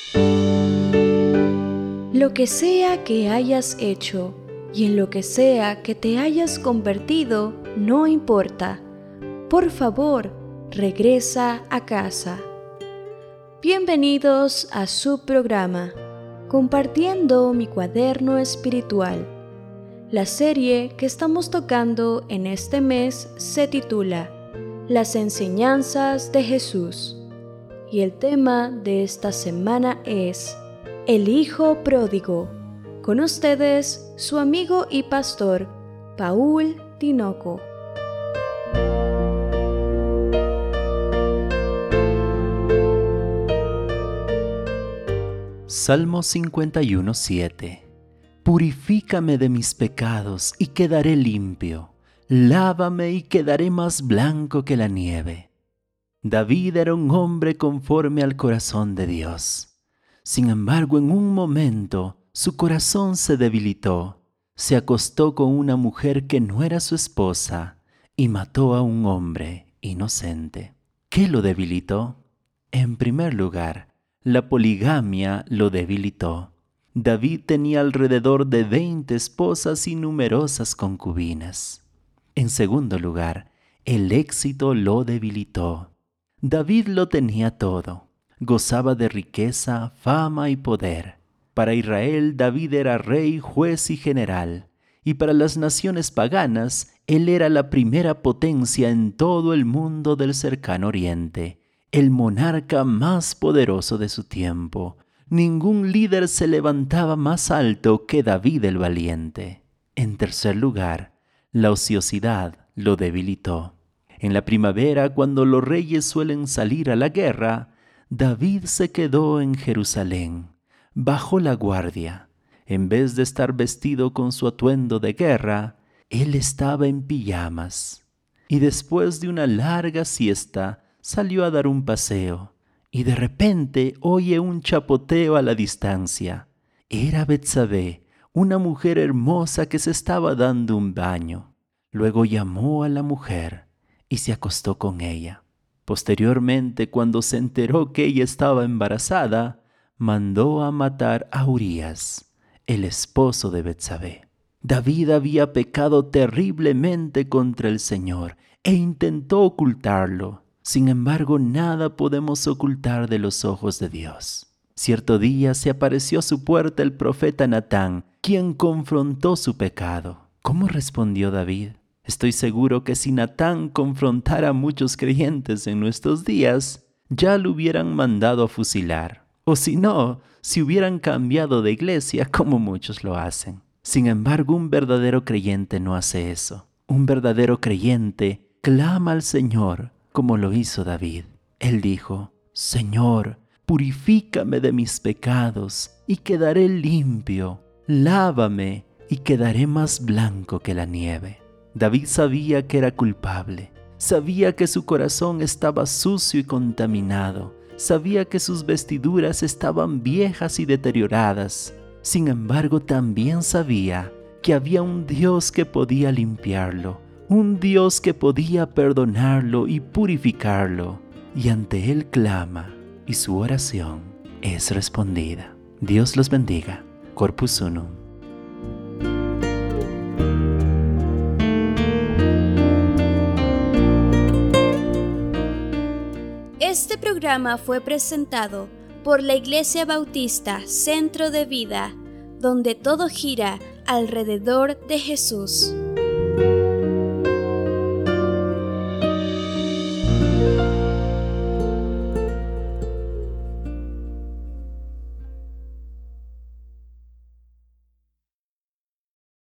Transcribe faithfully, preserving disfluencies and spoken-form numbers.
Lo que sea que hayas hecho y en lo que sea que te hayas convertido, no importa. Por favor, regresa a casa. Bienvenidos a su programa, Compartiendo mi cuaderno espiritual. La serie que estamos tocando en este mes se titula Las enseñanzas de Jesús. Y el tema de esta semana es El Hijo Pródigo. Con ustedes, su amigo y pastor, Paul Tinoco. Salmo cincuenta y uno, siete. Purifícame de mis pecados y quedaré limpio. Lávame y quedaré más blanco que la nieve. David era un hombre conforme al corazón de Dios. Sin embargo, en un momento, su corazón se debilitó. Se acostó con una mujer que no era su esposa y mató a un hombre inocente. ¿Qué lo debilitó? En primer lugar, la poligamia lo debilitó. David tenía alrededor de veinte esposas y numerosas concubinas. En segundo lugar, el éxito lo debilitó. David lo tenía todo. Gozaba de riqueza, fama y poder. Para Israel, David era rey, juez y general. Y para las naciones paganas, él era la primera potencia en todo el mundo del cercano oriente, el monarca más poderoso de su tiempo. Ningún líder se levantaba más alto que David el valiente. En tercer lugar, la ociosidad lo debilitó. En la primavera, cuando los reyes suelen salir a la guerra, David se quedó en Jerusalén. Bajó la guardia. En vez de estar vestido con su atuendo de guerra, él estaba en pijamas. Y después de una larga siesta, salió a dar un paseo. Y de repente oye un chapoteo a la distancia. Era Betsabé, una mujer hermosa que se estaba dando un baño. Luego llamó a la mujer y se acostó con ella. Posteriormente, cuando se enteró que ella estaba embarazada, mandó a matar a Urías, el esposo de Betsabé. David había pecado terriblemente contra el Señor e intentó ocultarlo. Sin embargo, nada podemos ocultar de los ojos de Dios. Cierto día se apareció a su puerta el profeta Natán, quien confrontó su pecado. ¿Cómo respondió David? Estoy seguro que si Natán confrontara a muchos creyentes en nuestros días, ya lo hubieran mandado a fusilar. O si no, si hubieran cambiado de iglesia como muchos lo hacen. Sin embargo, un verdadero creyente no hace eso. Un verdadero creyente clama al Señor como lo hizo David. Él dijo, Señor, purifícame de mis pecados y quedaré limpio. Lávame y quedaré más blanco que la nieve. David sabía que era culpable. Sabía que su corazón estaba sucio y contaminado. Sabía que sus vestiduras estaban viejas y deterioradas. Sin embargo, también sabía que había un Dios que podía limpiarlo, un Dios que podía perdonarlo y purificarlo. Y ante Él clama, y su oración es respondida. Dios los bendiga. Corpus Unum. Este programa fue presentado por la Iglesia Bautista Centro de Vida, donde todo gira alrededor de Jesús.